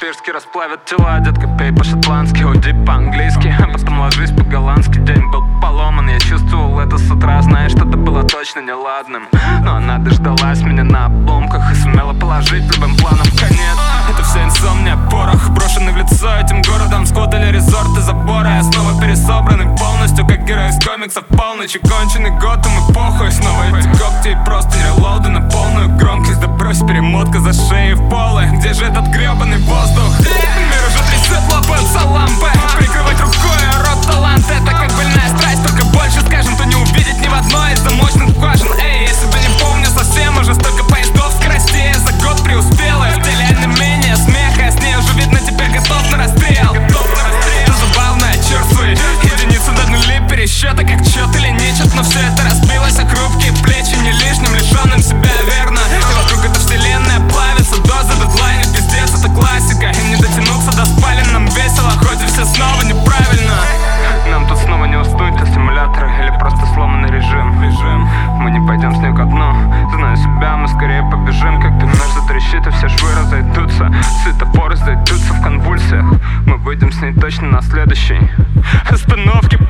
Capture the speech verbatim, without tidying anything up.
по-свирски расплавят тела. Детка, пей по-шотландски, уйди по-английски, а потом ложись по-голландски. День был поломан, я чувствовал это с утра, зная, что-то было точно неладным. Но она дождалась меня на обломках и сумела положить любым планам конец. Это вся инсомния, порох, брошенный в лицо этим городом. Сквот или резорты, заборы, я снова пересобранный полностью, как герой из комиксов. Полночь и конченый год, и мы похуй. Снова эти когти и просто релоуды на полную громкость. Да брось, перемотка за шеей в полы. Где же этот гребаный воздух? Мир уже трясет, лопаются лампы. Прикрывать рукой рот талант. Это как больная страсть, только больше скажем, то не увидеть ни в одной из замочных скважин. Эй, если бы не помню совсем, уже столько поездов скоростей. За год преуспел, и в теле не менее смеха. С ней уже видно, теперь готов на расстрел. Ты забавная, черствый, единицы до нули пересчета, как чет или нечет. Но все это разбилось, а хрупкие плечи не лишним, лишенным себя верно. И вокруг эта вселенная плавится, доза, дедлайнов, пиздец, это классика. Им не дотянуться до спален, нам весело, хоть и все снова неправильно. Нам тут снова не уснуть, а симулятор или просто сломанный режим. Режим. Мы не пойдем с ней ко дну, знаю себя, мы скорее побежим. Как-то нож затрещит, и все швы разойдутся, светофоры зайдутся в конвульсиях. Мы выйдем с ней точно на следующей остановке.